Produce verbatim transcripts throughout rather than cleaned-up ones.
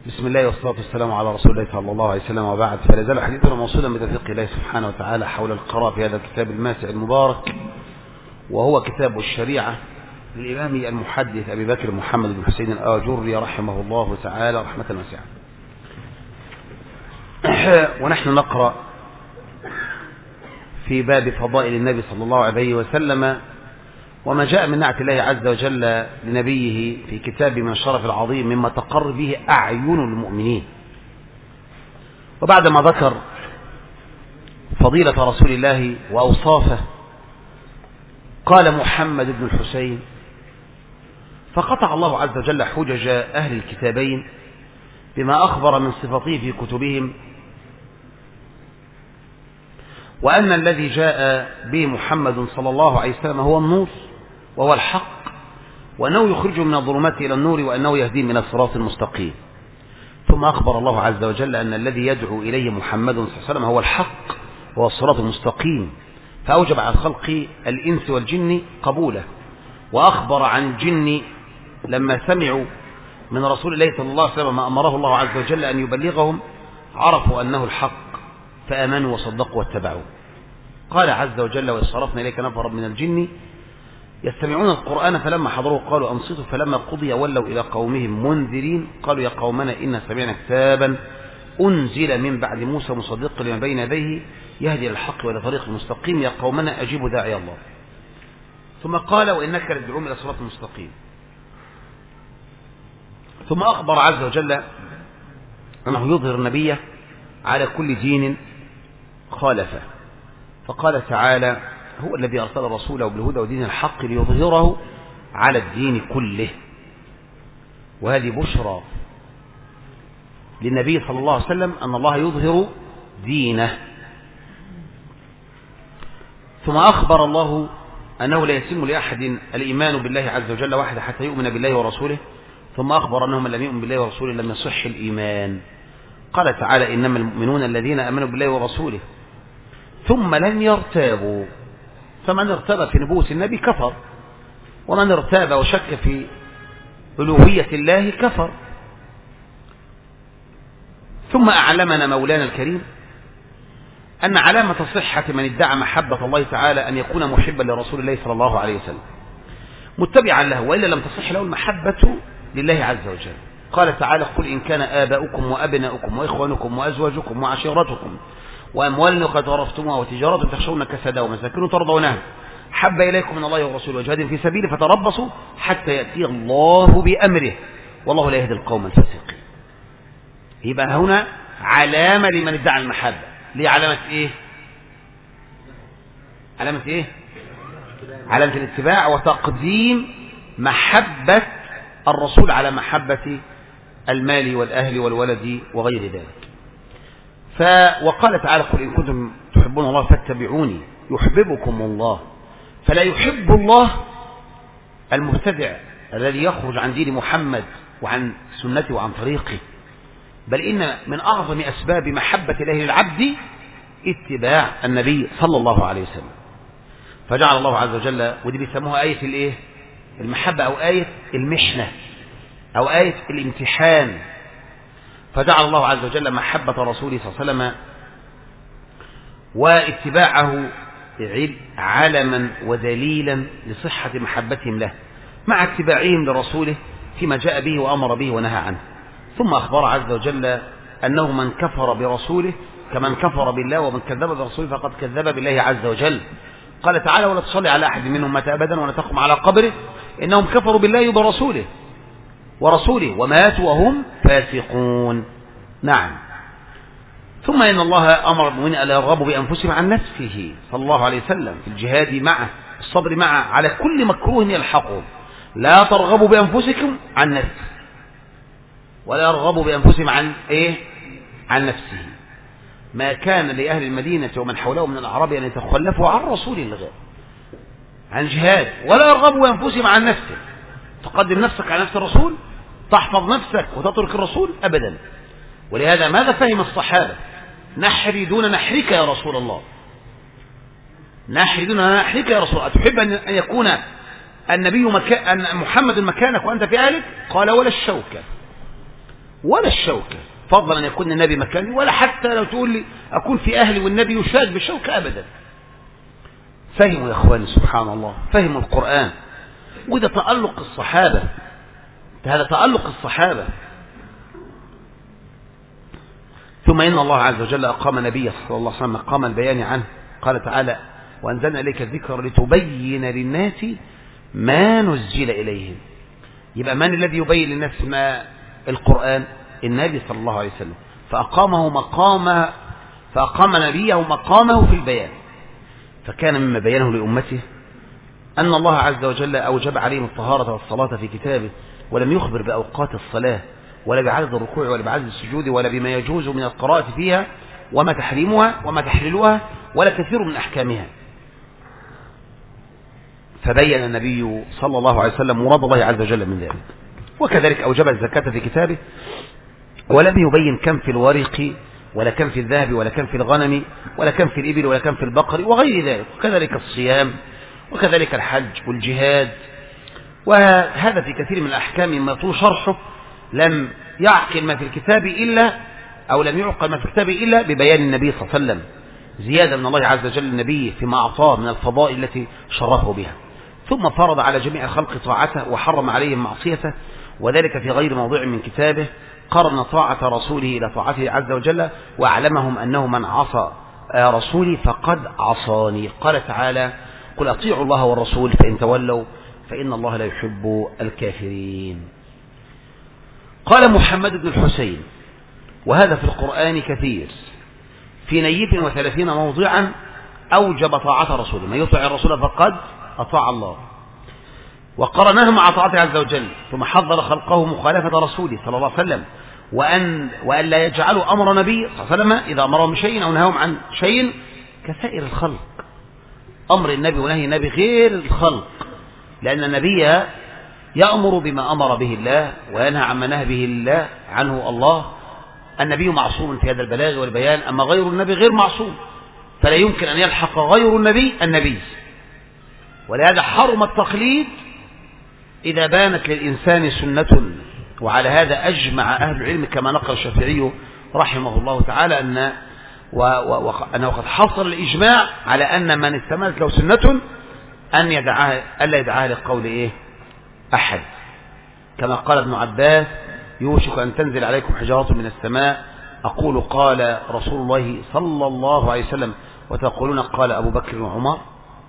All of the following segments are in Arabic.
بسم الله والصلاة والسلام على رسول الله صلى الله عليه وسلم، وبعد، فلا زال حديثنا موصولا بتوفيق الله سبحانه وتعالى حول القراءة في هذا الكتاب الماسع المبارك، وهو كتاب الشريعة للإمام المحدث أبي بكر محمد بن حسين الآجري رحمه الله تعالى رحمة واسعة. ونحن نقرأ في باب فضائل النبي صلى الله عليه وسلم وما جاء من نعت الله عز وجل لنبيه في كتاب من الشرف العظيم مما تقر به أعين المؤمنين. وبعدما ذكر فضيلة رسول الله وأوصافه قال محمد بن الحسين، فقطع الله عز وجل حجج أهل الكتابين بما أخبر من صفاته في كتبهم، وأن الذي جاء به محمد صلى الله عليه وسلم هو النور وهو الحق، وأنه يخرج من الظلمات إلى النور، وأنه يهدي من الصراط المستقيم. ثم أخبر الله عز وجل أن الذي يدعو إليه محمد صلى الله عليه وسلم هو الحق وهو الصراط المستقيم، فأوجب على الخلق الإنس والجن قبوله. وأخبر عن الجن لما سمعوا من رسول الله صلى الله عليه وسلم ما أمره الله عز وجل أن يبلغهم عرفوا أنه الحق فآمنوا وصدقوا واتبعوا. قال عز وجل: وإذ صرفنا إليك نفرا من الجن يستمعون القرآن فلما حضروه قالوا أنصتوا فلما قضي ولوا إلى قومهم منذرين قالوا يا قومنا إنا سمعنا كتابا أنزل من بعد موسى مصدقا لما بين يديه يهدي للحق وإلى طريق المستقيم يا قومنا أجيبوا داعي الله. ثم قال: وإنك لتدعوهم إلى صراط المستقيم. ثم أخبر عز وجل أنه يظهر النبي على كل دين خالفه، فقال تعالى: هو الذي أرسل رسوله بالهدى ودين الحق ليظهره على الدين كله. وهذه بشرى للنبي صلى الله عليه وسلم أن الله يظهر دينه. ثم أخبر الله أنه لا يتم لأحد الإيمان بالله عز وجل وحده حتى يؤمن بالله ورسوله. ثم أخبر أنه من لم يؤمن بالله ورسوله لم يصح الإيمان. قال تعالى: إنما المؤمنون الذين آمنوا بالله ورسوله ثم لم يرتابوا. فمن ارتاب في نبوة النبي كفر، ومن ارتاب وشك في ألوهية الله كفر. ثم أعلمنا مولانا الكريم أن علامة صحة من ادعى محبة الله تعالى أن يكون محبا لرسول الله صلى الله عليه وسلم متبعا له، وإلا لم تصح له المحبة لله عز وجل. قال تعالى: قل إن كان آباؤكم وأبناؤكم وإخوانكم وأزواجكم وعشيرتكم وأموال قد عرفتموها وتجارة تخشون كسادها ومساكن ترضونها حب إليكم من الله ورسوله وجهاد في سبيله فتربصوا حتى يأتي الله بأمره والله لا يهدي القوم الفاسقين. يبقى هنا علامة لمن ادعى المحبة. ليه علامة إيه؟ علامة إيه؟ علامة الاتباع وتقديم محبة الرسول على محبة المال والأهل والولد وغير ذلك. ف وقال تعالى: قل إن كنتم تحبون الله فاتبعوني يحببكم الله. فلا يحب الله المبتدع الذي يخرج عن دين محمد وعن سنته وعن طريقه، بل إن من أعظم أسباب محبة الله للعبد اتباع النبي صلى الله عليه وسلم. فجعل الله عز وجل، ودي بيسموها آية الإيه؟ المحبة أو آية المحنة أو آية الامتحان. فجعل الله عز وجل محبة رسوله صلى الله عليه وسلم واتباعه علما ودليلا لصحة محبتهم له مع اتباعهم لرسوله فيما جاء به وأمر به ونهى عنه. ثم أخبر عز وجل أنه من كفر برسوله كمن كفر بالله، ومن كذب برسوله فقد كذب بالله عز وجل. قال تعالى: ولا تصلي على أحد منهم مات أبدا ولا تقم على قبره إنهم كفروا بالله وبرسوله ورسوله وماتوا وهم فاسقون. نعم. ثم إن الله أمر المؤمنين ألا يرغبوا بأنفسهم عن نفسه صلى الله عليه وسلم في الجهاد معه الصبر معه على كل مكروه يلحقهم. لا ترغبوا بأنفسكم عن نفسه، ولا يرغبوا بأنفسهم عن إيه؟ عن نفسه. ما كان لأهل المدينة ومن حولهم من الأعراب أن يتخلفوا عن رسول الله عن جهاد، ولا يرغبوا بأنفسهم عن نفسه. تقدم نفسك على نفس الرسول، تحفظ نفسك وتترك الرسول أبدا. ولهذا ماذا فهم الصحابة؟ نحري دون نحرك يا رسول الله، نحري دون نحرك يا رسول الله. أتحب أن يكون النبي مكان، أن محمد مكانك وأنت في أهلك؟ قال: ولا الشوكة. ولا الشوكة، فضلا أن يكون النبي مكاني، ولا حتى لو تقول لي أكون في أهلي والنبي يشاد بالشوكة أبدا. فهموا يا أخواني سبحان الله، فهموا القرآن، وده تألق الصحابة، هذا تألق الصحابة. ثم إن الله عز وجل أقام نبيه صلى الله عليه وسلم مقام البيان عنه. قال تعالى: وأنزلنا إليك الذكر لتبين للناس ما نزل إليهم. يبقى من الذي يبين للناس ما القرآن؟ النبي صلى الله عليه وسلم، فأقامه مقام فأقام نبيه مقامه في البيان. فكان مما بيانه لأمته أن الله عز وجل أوجب عليهم الطهارة والصلاة في كتابه، ولم يخبر بأوقات الصلاة ولا بعدد الركوع ولا بعدد السجود ولا بما يجوز من القراءة فيها وما تحريمها وما تحليلها ولا كثير من أحكامها. فبين النبي صلى الله عليه وسلم مراد الله عز وجل من ذلك. وكذلك أوجب الزكاة في كتابه، ولم يبين كم في الورق ولا كم في الذهب ولا كم في الغنم ولا كم في الإبل ولا كم في البقر وغير ذلك. وكذلك الصيام وكذلك الحج والجهاد. وهذا في كثير من الأحكام مما طول شرحه لم يعقل ما في الكتاب إلا أو لم يعقل ما في الكتاب إلا ببيان النبي صلى الله عليه وسلم، زيادة من الله عز وجل النبي فيما أعطاه من الفضائل التي شرفه بها. ثم فرض على جميع الخلق طاعته وحرم عليهم معصيته، وذلك في غير موضع من كتابه. قرن طاعة رسوله إلى طاعته عز وجل، وأعلمهم أنه من عصى رسولي فقد عصاني. قال تعالى: قل أطيعوا الله والرسول فإن تولوا فإن الله لا يحب الكافرين. قال محمد بن الحسين: وهذا في القرآن كثير، في نيف وثلاثين موضعا أوجب طاعة رسوله، من يطع الرسول فقد أطاع الله، وقرناه مع طاعته عز وجل. ثم حذر خلقه مخالفة رسوله صلى الله عليه وسلم، وأن, وأن لا يجعلوا أمر نبي صلى الله عليه وسلم إذا أمرهم بشيء أو نهاهم عن شيء كسائر الخلق. أمر النبي ونهي النبي غير الخلق، لأن النبي يأمر بما أمر به الله وينهى عما نهى به الله عنه الله. النبي معصوم في هذا البلاغ والبيان، أما غير النبي غير معصوم، فلا يمكن أن يلحق غير النبي النبي. ولهذا حرم التقليد إذا بانت للإنسان سنة. وعلى هذا أجمع أهل العلم كما نقل الشافعي رحمه الله تعالى أن وأنه قد حصل الإجماع على أن من استمرت له سنة أن يدعاها ألا يدعاها لقول إيه أحد، كما قال ابن عباس: يوشك أن تنزل عليكم حجارة من السماء، أقول قال رسول الله صلى الله عليه وسلم وتقولون قال أبو بكر وعمر.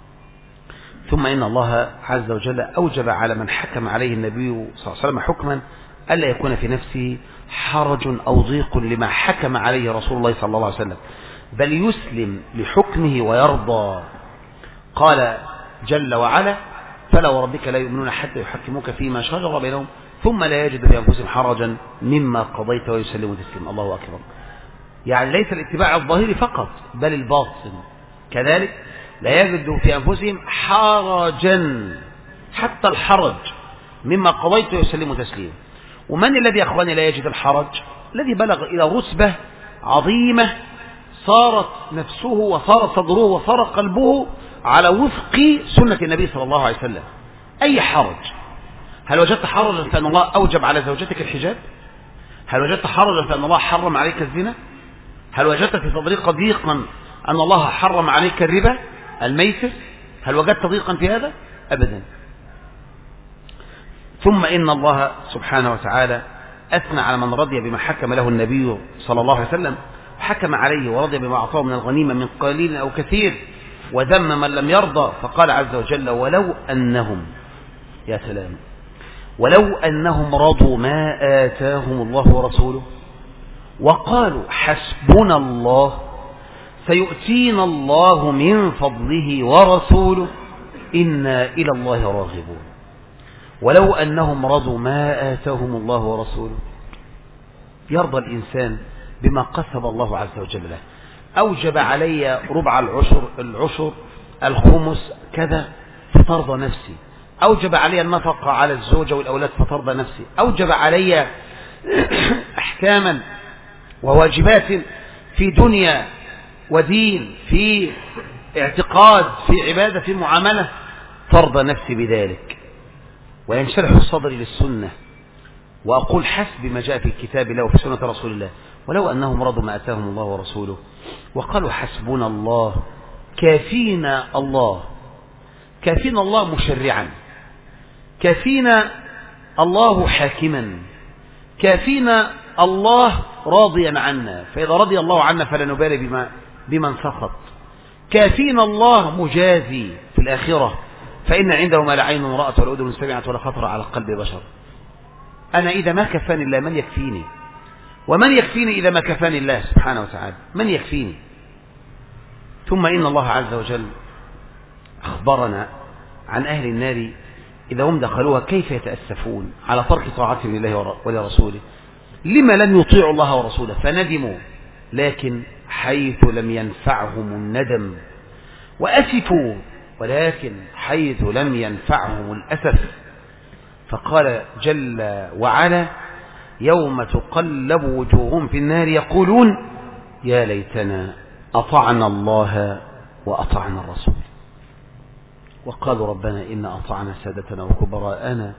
ثم إن الله عز وجل أوجب على من حكم عليه النبي صلى الله عليه وسلم حكما ألا يكون في نفسه حرج أو ضيق لما حكم عليه رسول الله صلى الله عليه وسلم، بل يسلم لحكمه ويرضى. قال جل وعلا: فلا وربك لا يؤمنون حتى يحكموك فيما شجر بينهم ثم لا يجد في أنفسهم حرجا مما قضيت ويسلموا تسليما. الله أكبر. يعني ليس الاتباع الظاهري فقط بل الباطن كذلك، لا يجد في أنفسهم حرجا حتى الحرج مما قضيت ويسلموا تسليما. ومن الذي يا أخواني لا يجد الحرج؟ الذي بلغ إلى رتبة عظيمة صارت نفسه وصار صدره وصار قلبه على وفق سنة النبي صلى الله عليه وسلم. أي حرج؟ هل وجدت حرجا فأن الله أوجب على زوجتك الحجاب؟ هل وجدت حرجا فأن الله حرم عليك الزنا؟ هل وجدت في صدرك ضيقا أن الله حرم عليك الربا الميسر؟ هل وجدت ضيقا في هذا؟ أبدا. ثم إن الله سبحانه وتعالى أثنى على من رضي بما حكم له النبي صلى الله عليه وسلم، حكم عليه ورضي بما أعطاه من الغنيمة من قليل أو كثير، وذم من لم يرضى. فقال عز وجل: ولو أنهم يا سلام ولو أنهم رضوا ما آتاهم الله ورسوله وقالوا حسبنا الله سيؤتينا الله من فضله ورسوله إنا إلى الله راغبون. ولو أنهم رضوا ما آتاهم الله ورسوله. يرضى الإنسان بما قسم الله عز وجل له. أوجب علي ربع العشر العشر الخمس كذا فترضى نفسي. أوجب علي النفقة على الزوجة والأولاد فترضى نفسي. أوجب علي أحكاما وواجبات في دنيا ودين، في اعتقاد، في عبادة، في معاملة، ترضى نفسي بذلك وينشرح الصدر للسنة وأقول حسب ما جاء في كتاب الله وفي سنة رسول الله، ولو أنهم رضوا ما أتاهم الله ورسوله وقالوا حسبنا الله كافينا الله، كافينا الله مشرعا، كافينا الله حاكما، كافينا الله راضيا عنا، فإذا رضي الله عنا فلا نبالي بما بمن سخط، كافينا الله مجازي في الآخرة، فإن عنده ما لا عين رأت ولا أذن سمعت ولا خطر على قلب بشر. أنا إذا ما كفاني الله من يكفيني؟ ومن يكفيني إذا ما كفاني الله سبحانه وتعالى؟ من يكفيني؟ ثم إن الله عز وجل أخبرنا عن أهل النار إذا هم دخلوها كيف يتأسفون على ترك طاعتهم لله ولرسوله، لما لم يطيعوا الله ورسوله فندموا، لكن حيث لم ينفعهم الندم وأسفوا، ولكن حيث لم ينفعهم الأسف. فقال جل وعلا يوم تقلب وجوههم في النار يقولون يا ليتنا أطعنا الله وأطعنا الرسول، وقالوا ربنا إن أطعنا سادتنا وكبراءنا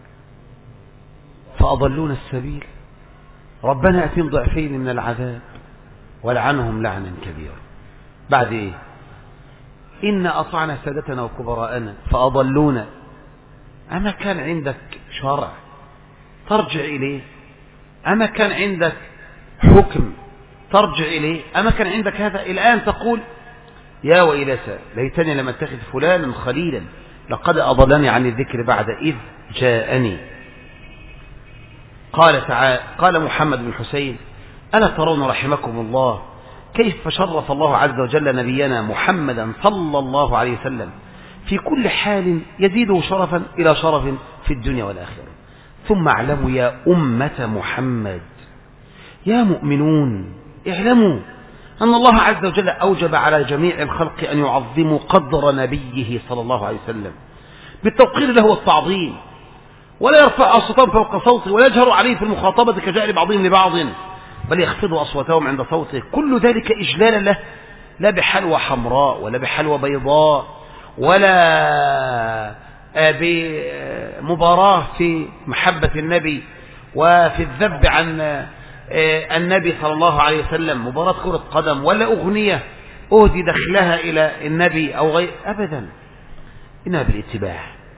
فأضلونا السبيل، ربنا أتم ضعفين من العذاب ولعنهم لعنا كبيرا. بعد إيه؟ إن أطعنا سادتنا وكبراءنا فأضلونا. أما كان عندك شرع ترجع إليه؟ أما كان عندك حكم ترجع إليه؟ أما كان عندك هذا؟ الآن تقول يا ويلتى ليتني لم اتخذ فلانا خليلا لقد أضلني عن الذكر بعد إذ جاءني. قال تعالى قال محمد بن حسين ألا ترون رحمكم الله كيف شرف الله عز وجل نبينا محمدا صلى الله عليه وسلم في كل حال يزيده شرفا إلى شرف في الدنيا والآخرة. ثم اعلموا يا أمة محمد يا مؤمنون اعلموا أن الله عز وجل أوجب على جميع الخلق أن يعظموا قدر نبيه صلى الله عليه وسلم بالتوقير له والتعظيم، ولا يرفع أصواتهم فوق صوته ولا يجهروا عليه في المخاطبة كجهر بعضهم لبعض، بل يخفضوا أصواتهم عند صوته، كل ذلك إجلالا له، لا بحلوى حمراء ولا بحلوى بيضاء ولا بمباراة في محبة النبي وفي الذب عن النبي صلى الله عليه وسلم، مباراة كرة قدم ولا أغنية أهدي دخلها إلى النبي أو غير، أبدا، إنها بالاتباع.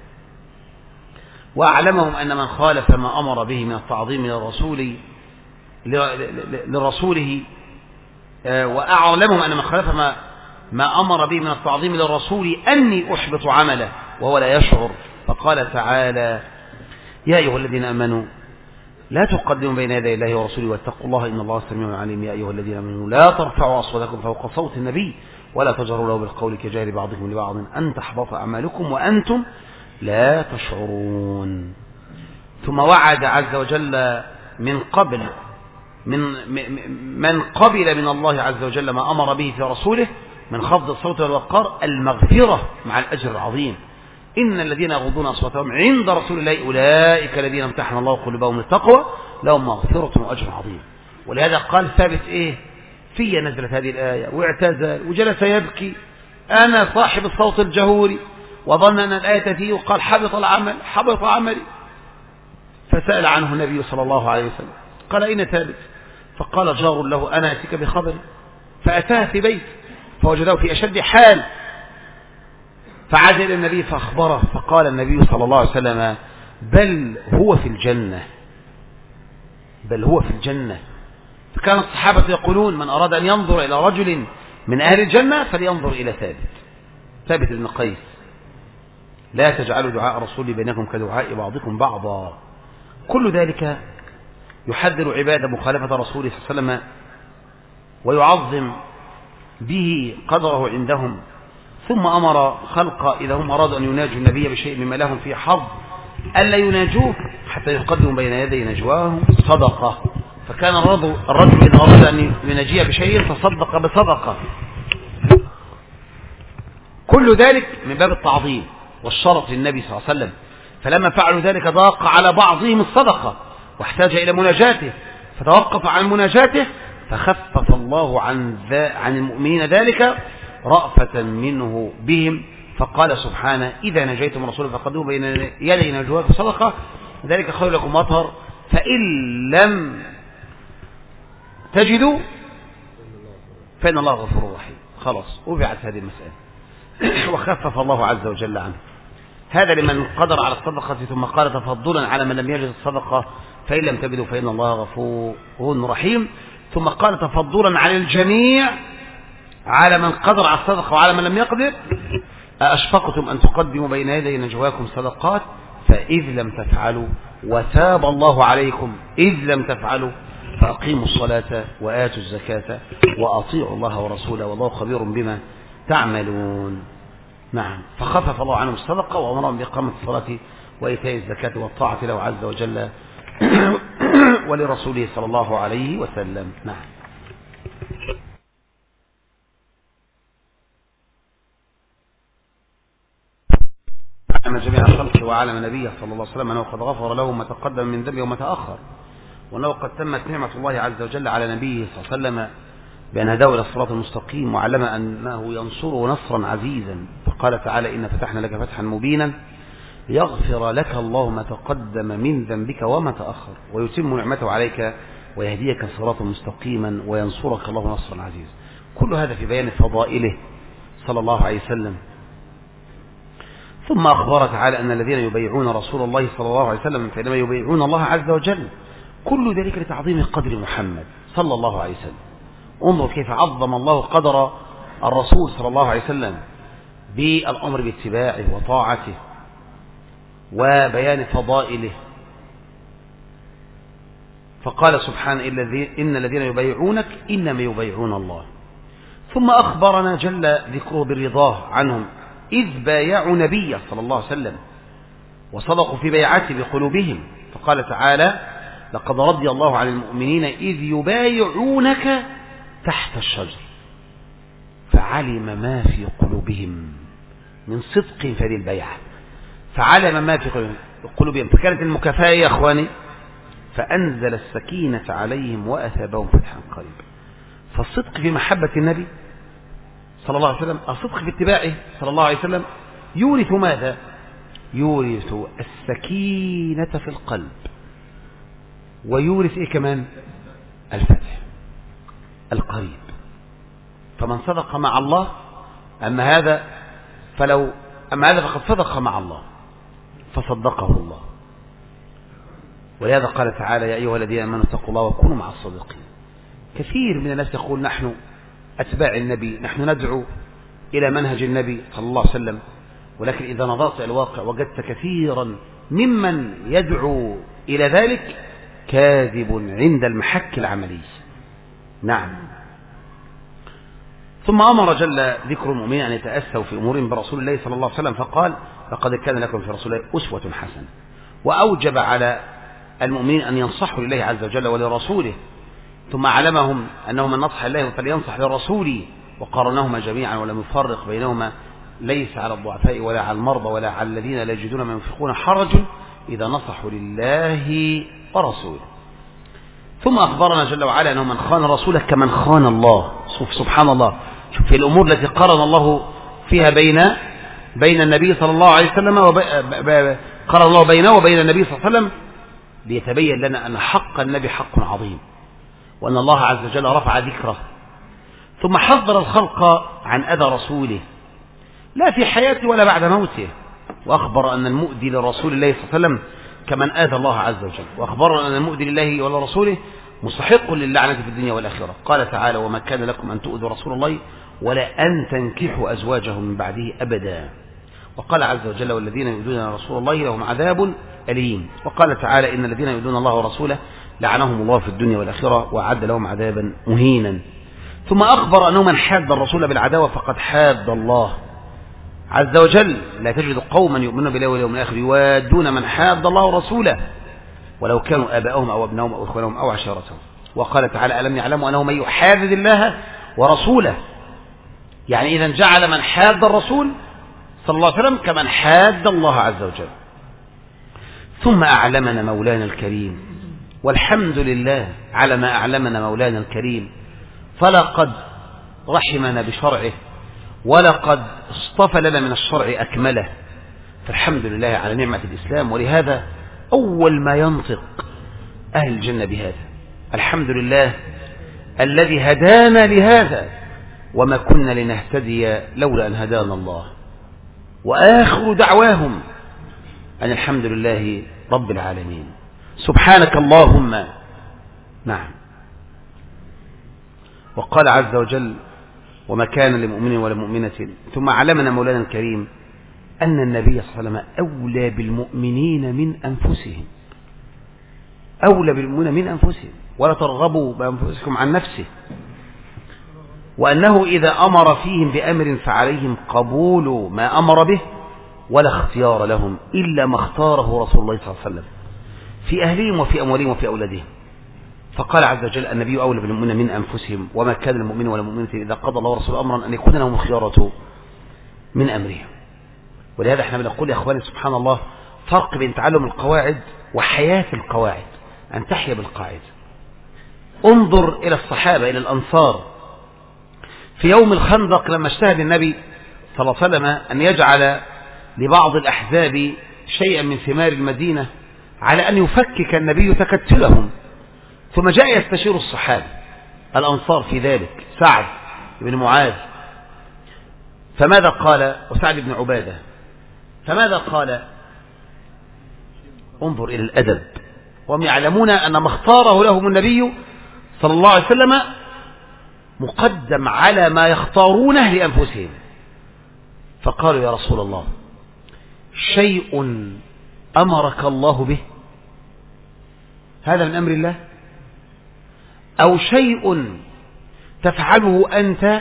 وأعلمهم أن من خالف ما أمر به من التعظيم للرسول لرسوله وأعلمهم أن من خالف ما ما أمر به من التعظيم للرسول أني أحبط عمله وهو لا يشعر. فقال تعالى يا أيها الذين آمنوا لا تقدموا بين يدي الله ورسوله واتقوا الله إن الله سميع عليم. يا أيها الذين آمنوا لا ترفعوا أصواتكم فوق صوت النبي ولا تجهروا له بالقول كجهر بعضكم لبعض أن تحبط أعمالكم وأنتم لا تشعرون. ثم وعد عز وجل من قبل من من قبل من الله عز وجل ما أمر به في رسوله من خفض الصوت والوقار المغفرة مع الأجر العظيم. إن الذين يغضون أصواتهم عند رسول الله أولئك الذين امتحن الله قلوبهم للتقوى لهم مغفرة وأجر عظيم. ولهذا قال ثابت إيه في نزلت هذه الآية واعتزل وجلس يبكي أنا صاحب الصوت الجهوري وظن أن الآية فيه وقال حبط العمل حبط عملي. فسأل عنه النبي صلى الله عليه وسلم قال أين ثابت؟ فقال جار له أنا أتيك بخبر. فأتاه في بيت فوجده في أشد حال فعاد إلى النبي فأخبره فقال النبي صلى الله عليه وسلم بل هو في الجنة بل هو في الجنة. فكان الصحابة يقولون من أراد أن ينظر إلى رجل من أهل الجنة فلينظر إلى ثابت ثابت بن قيس. لا تجعلوا دعاء رسول بينكم كدعاء بعضكم بعضا. كل ذلك يحذر عباد مخالفة رسوله صلى الله عليه وسلم ويعظم به قدره عندهم. ثم أمر خلق إذا هم أرادوا أن يناجوا النبي بشيء مما لهم فيه حظ ألا يناجوه حتى يقدموا بين يدي نجواهم صدقة. فكان الرجل إذا أراد أن يناجيه بشيء تصدق بصدقة. كل ذلك من باب التعظيم والشرف للنبي صلى الله عليه وسلم. فلما فعلوا ذلك ضاق على بعضهم الصدقة واحتاج إلى مناجاته فتوقف عن مناجاته فخفف الله عن, عن المؤمنين ذلك رأفة منه بهم. فقال سبحانه إذا نجيتم رسولا فقدموا بين يدي نجواكم صدقة ذلك خير لكم أطهر فإن لم تجدوا فإن الله غفور رحيم. خلاص وبعت هذه المسألة وخفف الله عز وجل عنه. هذا لمن قدر على الصدقة، ثم قال تفضلا على من لم يجد الصدقة فإن لم تجدوا فإن الله غفور رحيم. ثم قال تفضلا على الجميع على من قدر على الصدقة وعلى من لم يقدر. أشفقتم أن تقدموا بين يدي نجواكم صدقات فإذ لم تفعلوا وتاب الله عليكم إذ لم تفعلوا فأقيموا الصلاة وآتوا الزكاة وأطيعوا الله ورسوله والله خبير بما تعملون. نعم. فخفف الله عنهم الصدقة وأمرهم بإقامة الصلاة وإيتاء الزكاة والطاعة له عز وجل ولرسوله صلى الله عليه وسلم. نعم. علم جميع الخلق وعلم نبيه صلى الله عليه وسلم أنه قد غفر له ما تقدم من ذنبه وما تأخر، وأنه قد تمت نعمة الله عز وجل على نبيه صلى الله عليه وسلم بأن هداه إلى الصراط المستقيم، وعلم أنه ينصره نصرا عزيزا. فقال تعالى إن فتحنا لك فتحا مبينا يغفر لك الله ما تقدم من ذنبك وما تأخر ويتم نعمته عليك ويهديك صراطا مستقيما وينصرك الله نصرا عزيزا. كل هذا في بيان فضائله صلى الله عليه وسلم. ثم أخبر تعالى أن الذين يبيعون رسول الله صلى الله عليه وسلم فإنما يبيعون الله عز وجل. كل ذلك لتعظيم قدر محمد صلى الله عليه وسلم. انظر كيف عظم الله قدر الرسول صلى الله عليه وسلم بالأمر باتباعه وطاعته وبيان فضائله. فقال سبحانه إن الذين يبيعونك إنما يبيعون الله. ثم أخبرنا جل ذكره بالرضاه عنهم إذ بايعوا نبيه صلى الله عليه وسلم وصدقوا في بيعته بقلوبهم. فقال تعالى لقد رضي الله عن المؤمنين إذ يبايعونك تحت الشجر فعلم ما في قلوبهم من صدق في هذه البيعة. فعلم ما في قلوبهم فكانت المكافأة يا أخواني فأنزل السكينة عليهم وأثابهم فتحا قريبا. فالصدق في محبة النبي صلى الله عليه وسلم، الصدق في اتباعه صلى الله عليه وسلم يورث ماذا؟ يورث السكينة في القلب، ويورث إيه كمان؟ الفتح القريب. فمن صدق مع الله أما هذا فلو أما هذا فقد صدق مع الله فصدقه الله. ولهذا قال تعالى يا أيها الذين آمنوا اتقوا الله وكونوا مع الصادقين. كثير من الناس يقول نحن أتباع النبي، نحن ندعو إلى منهج النبي صلى الله عليه وسلم، ولكن إذا نظرت الواقع وجدت كثيرا ممن يدعو إلى ذلك كاذب عند المحك العملي. نعم. ثم أمر جل ذكر المؤمنين أن يتأسوا في أمورهم برسول الله صلى الله عليه وسلم فقال لقد كان لكم في رسول الله أسوة حسنة. وأوجب على المؤمنين أن ينصحوا لله عز وجل ولرسوله، ثم علمهم أنه من نصح الله فلينصح للرسول وقارنهما جميعا ولم يفرق بينهما ليس على الضعفاء ولا على المرضى ولا على الذين لا يجدون ما ينفقون حرج إذا نصحوا لله ورسوله. ثم أخبرنا جل وعلا أنه من خان رسوله كمن خان الله. سبحان الله. شوف في الأمور التي قارن الله فيها بين بين النبي صلى الله عليه وسلم قارن الله بينه وبين النبي صلى الله عليه وسلم ليتبين لنا أن حق النبي حق عظيم، وأن الله عز وجل رفع ذكره. ثم حذر الخلق عن أذى رسوله لا في حياته ولا بعد موته، وأخبر أن المؤذي لرسول الله صلى الله عليه وسلم كمن آذى الله عز وجل، وأخبر أن المؤذي لله ولرسوله مستحق للعنة في الدنيا والآخرة. قال تعالى وما كان لكم أن تؤذوا رسول الله ولا أن تنكحوا أزواجه من بعده أبدا. وقال عز وجل والذين يؤذون رسول الله لهم عذاب أليم. وقال تعالى إن الذين يؤذون الله ورسوله لعنهم الله في الدنيا والآخرة وأعد لهم عذابا مهينا. ثم أخبر أنه من حاد الرسول بالعداوة فقد حاد الله عز وجل. لا تجد قوما يؤمنون بالله واليوم الآخر يوادون من حاد الله ورسوله ولو كانوا آباءهم أو أبنائهم أو إخوانهم أو عشيرتهم. وقال تعالى ألم يعلموا أنه من يحادد الله ورسوله، يعني إذا جعل من حاد الرسول صلى الله عليه وسلم كمن حاد الله عز وجل. ثم أعلمنا مولانا الكريم، والحمد لله على ما أعلمنا مولانا الكريم، فلقد رحمنا بشرعه ولقد اصطفى لنا من الشرع أكمله، فالحمد لله على نعمة الإسلام. ولهذا أول ما ينطق أهل الجنة بهذا. الحمد لله الذي هدانا لهذا وما كنا لنهتدي لولا أن هدانا الله. وآخر دعواهم أن الحمد لله رب العالمين. سبحانك اللهم. نعم. وقال عز وجل وما كان لمؤمن ولا مؤمنة. ثم علمنا مولانا الكريم أن النبي صلى الله عليه وسلم أولى بالمؤمنين من أنفسهم، أولى بالمؤمنين من أنفسهم، ولا ترغبوا بأنفسكم عن نفسه، وأنه إذا أمر فيهم بأمر فعليهم قبول ما أمر به ولا اختيار لهم إلا ما اختاره رسول الله صلى الله عليه وسلم في أهلهم وفي أموالهم وفي أولادهم. فقال عز وجل النبي أولى بالمؤمنين من أنفسهم وما كان المؤمن ولا مؤمنة إذا قضى الله ورسوله أمرا أن يكون لهم الخيارة من أمرهم. ولهذا احنا بنقول يا أخواني سبحان الله فرق بين تعلم القواعد وحياة القواعد، أن تحيا بالقاعدة. انظر إلى الصحابة إلى الأنصار في يوم الخندق لما اجتهد النبي صلى الله عليه وسلم أن يجعل لبعض الأحزاب شيئا من ثمار المدينة على أن يفكك النبي تكتلهم، ثم جاء يستشير الصحابة الأنصار في ذلك سعد بن معاذ، فماذا قال؟ وسعد بن عبادة، فماذا قال؟ انظر إلى الأدب، وهم يعلمون أن ما اختاره لهم النبي صلى الله عليه وسلم مقدم على ما يختارونه لأنفسهم. فقالوا يا رسول الله شيء أمرك الله به هذا من أمر الله، أو شيء تفعله أنت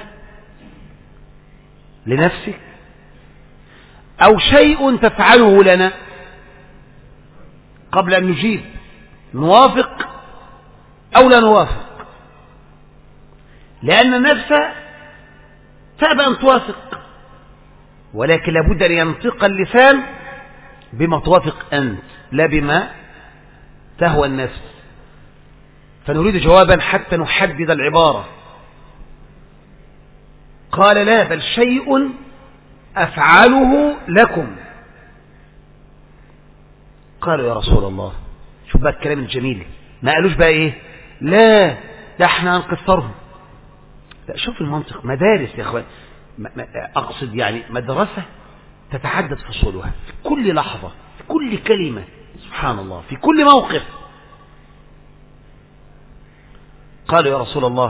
لنفسك، أو شيء تفعله لنا؟ قبل أن نجيب نوافق أو لا نوافق، لأن النفس تأبى أن توافق، ولكن لابد أن ينطق اللسان بما توافق أنت لا بما تهوى النفس. فنريد جوابا حتى نحدد العبارة. قال لا، بل شيء أفعله لكم. قالوا يا رسول الله، شوف بقى الكلام الجميل، ما قالوش بقى ايه لا ده احنا هنكسرهم، لا شوف المنطق، مدارس يا اخوان، اقصد يعني مدرسة تتحدث فصولها في كل لحظة في كل كلمة، سبحان الله، في كل موقف. قالوا يا رسول الله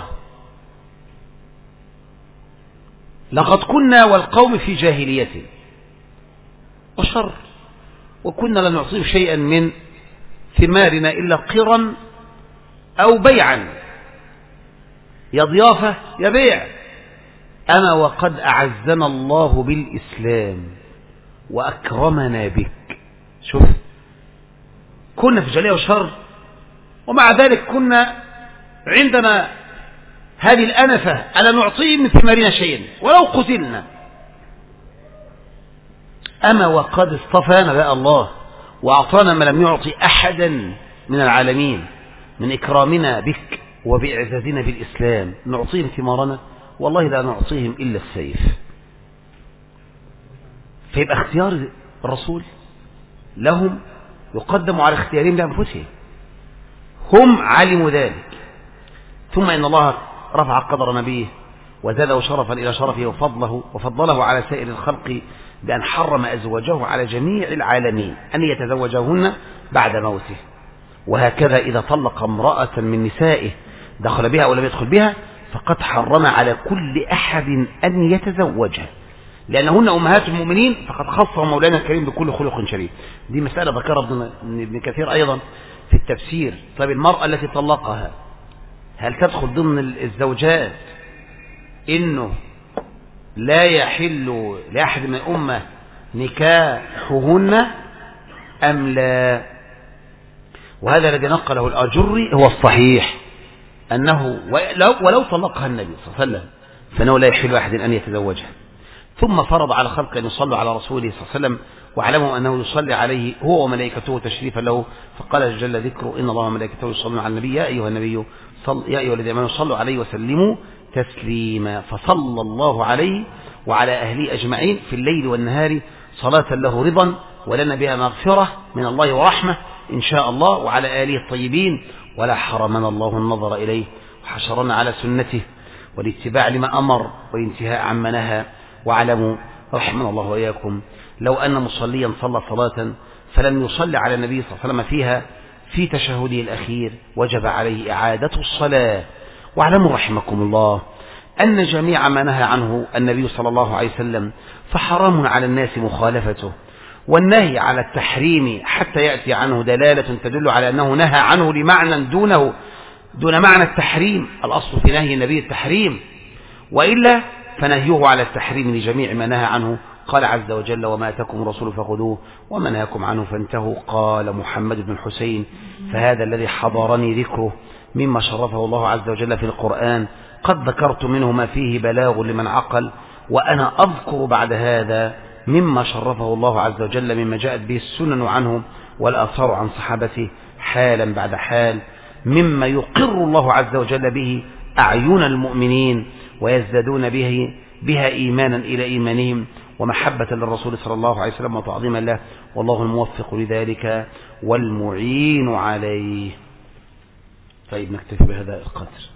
لقد كنا والقوم في جاهلية وشر، وكنا لا نعطيه شيئا من ثمارنا إلا قرا أو بيعا، يا ضيافة يا بيع. أما وقد أعزنا الله بالإسلام وأكرمنا بك. شوف، كنا في جاهلية وشر ومع ذلك كنا عندنا هذه الأنفة ألا نعطيه من ثمارنا شيئا ولو قتلنا. أما وقد اصطفانا بقى الله وأعطانا ما لم يعطي أحدا من العالمين من إكرامنا بك وبإعزازنا بالإسلام، نعطيهم ثمارنا؟ والله لا نعطيهم إلا السيف. فيبقى اختيار الرسول لهم يقدم على اختيارهم لأنفسهم، هم علموا ذلك. ثم إن الله رفع قدر نبيه وزاده شرفا إلى شرفه وفضله وفضله على سائر الخلق بأن حرم أزواجه على جميع العالمين أن يتزوجهن بعد موته. وهكذا إذا طلق امرأة من نسائه دخل بها أو لم يدخل بها فقد حرم على كل أحد أن يتزوجها، لأنهن أمهات المؤمنين، فقد خصهم مولانا الكريم بكل خلق شريف. دي مسألة ذكرها ابن كثير أيضا في التفسير. طيب المرأة التي طلقها هل تدخل ضمن الزوجات إنه لا يحل لأحد من الأمة نكاحهن أم لا؟ وهذا الذي نقله الآجري هو الصحيح، أنه ولو, ولو طلقها النبي صلى الله عليه وسلم فإنه لا يحل أحد أن يتزوجها. ثم فرض على خلق أن يصلوا على رسوله صلى الله عليه وسلم، واعلموا أنه يصلي عليه هو وملائكته تشريفا له. فقال جل ذكره إن الله وملائكته يصلون على النبي يا أيها النبي صل يا أيها الذين آمنوا صلوا عليه وسلموا تسليما. فصلى الله عليه وعلى أهله أجمعين في الليل والنهار صلاة له رضا ولنا بها مغفرة من الله ورحمة إن شاء الله وعلى آله الطيبين، ولا حرمنا الله النظر إليه وحشرنا على سنته والاتباع لما أمر والانتهاء عما نهى. واعلموا رحمنا الله وإياكم لو أن مصليا صلى صلاة فلم يصلي على النبي صلى الله عليه وسلم فيها في تشهده الأخير وجب عليه إعادة الصلاة. واعلموا رحمكم الله أن جميع ما نهى عنه النبي صلى الله عليه وسلم فحرام على الناس مخالفته، والنهي على التحريم حتى يأتي عنه دلالة تدل على أنه نهى عنه لمعنى دونه دون معنى التحريم. الأصل في نهي النبي التحريم، وإلا فنهيه على التحريم لجميع ما نهى عنه. قال عز وجل: وما أتاكم الرسول فخذوه وما نهاكم عنه فانتهوا. قال محمد بن الحسين: فهذا الذي حضرني ذكره مما شرفه الله عز وجل في القرآن قد ذكرت منه ما فيه بلاغ لمن عقل، وأنا أذكر بعد هذا مما شرفه الله عز وجل مما جاءت به السنن عنه والآثار عن صحابته حالا بعد حال، مما يقر الله عز وجل به أعين المؤمنين ويزدادون به بها إيمانا إلى إيمانهم ومحبة للرسول صلى الله عليه وسلم وتعظيما له، والله الموفق لذلك والمعين عليه. طيب نكتفي بهذا القدر.